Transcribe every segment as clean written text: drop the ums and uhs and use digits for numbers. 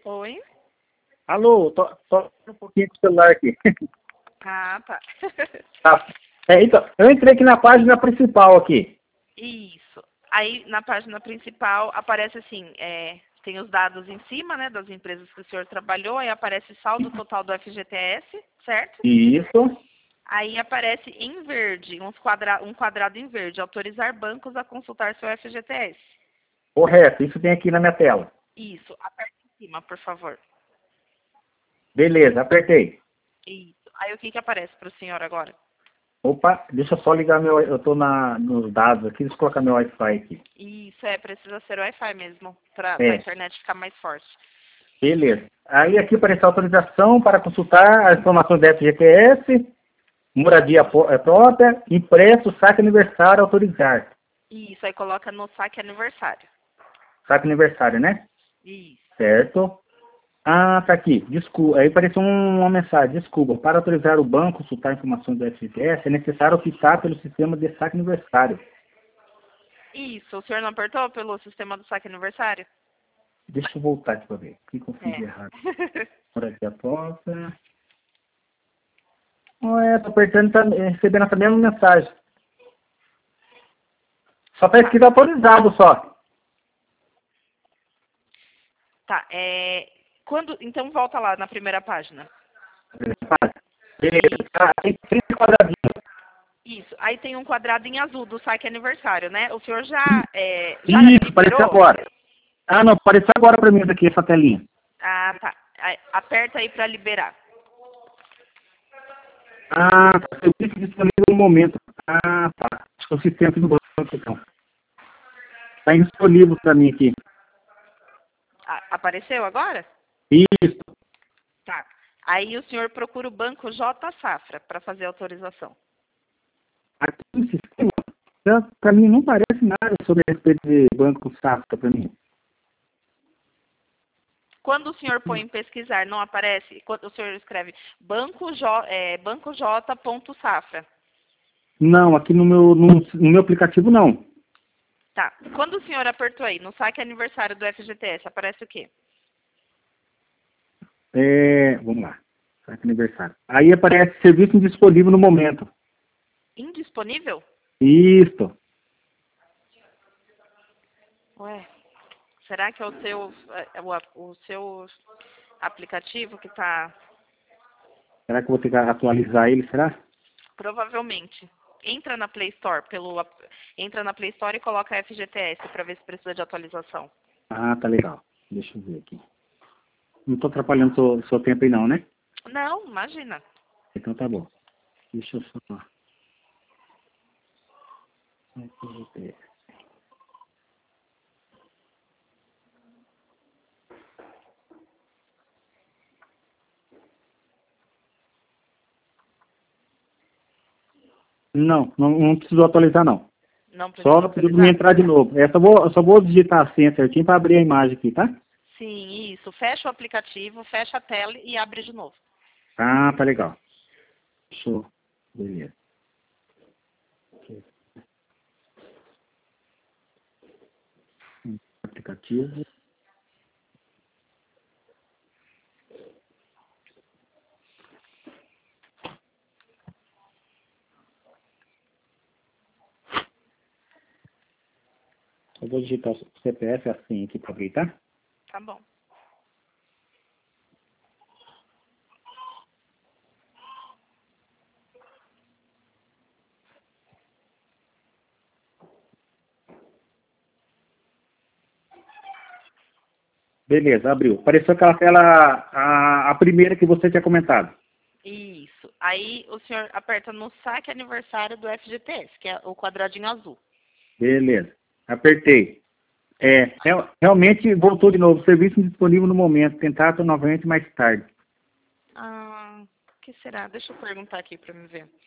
Oi? Alô, tô um pouquinho com o celular aqui. Ah, tá. Tá. Então, eu entrei aqui na página principal aqui. Isso. Aí, na página principal, aparece assim, tem os dados em cima, né, das empresas que o senhor trabalhou, aí aparece saldo total do FGTS, certo? Isso. Aí aparece em verde, um quadrado em verde, autorizar bancos a consultar seu FGTS. Correto, isso tem aqui na minha tela. Isso. Aperte em cima, por favor. Beleza, apertei. Isso. Aí, o que que aparece para o senhor agora? Opa, deixa eu só ligar meu. Eu tô nos dados aqui, deixa eu colocar meu Wi-Fi aqui. Isso, precisa ser Wi-Fi mesmo, para a É, internet ficar mais forte. beleza. Aí aqui aparece a autorização para consultar as informações da FGTS, moradia própria, impresso, saque aniversário, autorizar. Isso, aí coloca no saque aniversário. Saque aniversário, né? Isso. Certo. Ah, tá aqui. Desculpa. Aí apareceu uma mensagem. Desculpa. Para autorizar o banco a consultar informações do FGTS, é necessário optar pelo sistema de saque aniversário. Isso, o senhor não apertou pelo sistema do saque aniversário? Deixa eu voltar aqui para ver. Aqui confundi É. errado. Moradia própria. Tô apertando e tá recebendo essa mesma mensagem. Só tá escrito autorizado só. Tá, então volta lá na primeira página. Beleza. Isso, Tá, tem 30 quadradinhos. isso. Aí tem um quadrado em azul do saque aniversário, né? O senhor já Isso, apareceu liberou? agora. Ah, não, apareceu agora para mim isso aqui, essa telinha. Ah, tá. Aí, aperta aí para liberar. Ah, tá. Serviço disponível no momento. Ah, tá. Acho que é o sistema do banco, então. Está indisponível para mim aqui. Apareceu agora? Isso. Tá. Aí o senhor procura o banco J Safra para fazer a autorização. Aqui no sistema, para mim não parece nada sobre a respeito de banco Safra para mim. Quando o senhor põe em pesquisar, não aparece? Quando o senhor escreve bancoj.safra. Não, aqui no meu aplicativo não. Tá. Quando o senhor apertou aí, no saque aniversário do FGTS, aparece o quê? Vamos lá. Saque aniversário. Aí aparece serviço indisponível no momento. Indisponível? Isso. Ué, será que é o seu aplicativo que está... Será que eu vou ter que atualizar ele, será? Provavelmente. Entra na Play Store, entra na Play Store e coloca FGTS para ver se precisa de atualização. Ah, tá legal. Deixa eu ver aqui. Não estou atrapalhando o seu tempo aí não, né? Não, imagina. Então tá bom. Deixa eu só... Não precisou atualizar não. Não precisa Só pediu para me atualizar? entrar de novo. Eu só vou digitar a senha certinho para abrir a imagem aqui, tá? Sim, isso. Fecha o aplicativo, fecha a tela e abre de novo. Ah, tá legal. Show. Beleza. Aplicativo. Eu vou digitar o CPF assim aqui para abrir, tá? Tá bom. Beleza, abriu. Apareceu aquela tela, a primeira que você tinha comentado. Isso. Aí o senhor aperta no saque aniversário do FGTS, que é o quadradinho azul. Beleza. Apertei. Realmente voltou de novo. Serviço indisponível no momento. Tentar novamente mais tarde. O que será? Deixa eu perguntar aqui para me ver.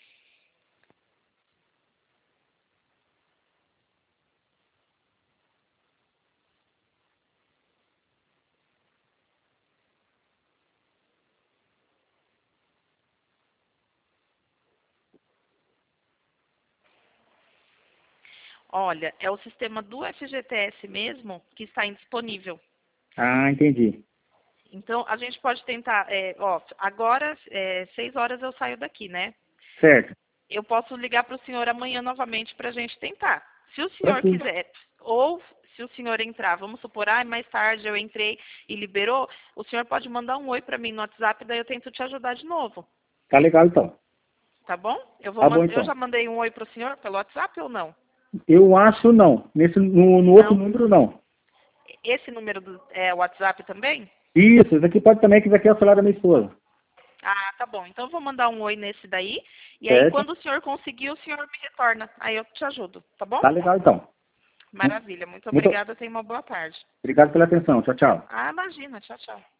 Olha, é o sistema do FGTS mesmo que está indisponível. Ah, entendi. Então, a gente pode tentar, agora, 6 horas eu saio daqui, né? Certo. Eu posso ligar para o senhor amanhã novamente para a gente tentar. Se o senhor Tranquilo. quiser, ou se o senhor entrar, vamos supor, mais tarde eu entrei e liberou, o senhor pode mandar um oi para mim no WhatsApp, daí eu tento te ajudar de novo. Tá legal, então. Tá bom? Tá bom, então. Eu já mandei um oi para o senhor pelo WhatsApp ou não? Eu acho não. No outro número, não. Esse número é o WhatsApp também? Isso, esse aqui pode também, que esse aqui é o celular da minha esposa. Ah, tá bom. Então eu vou mandar um oi nesse daí. E aí, Certo. quando o senhor conseguir, o senhor me retorna. Aí eu te ajudo, tá bom? Tá legal, então. Maravilha. Muito obrigada. Tenha uma boa tarde. Obrigado pela atenção. Tchau, tchau. Ah, imagina. Tchau, tchau.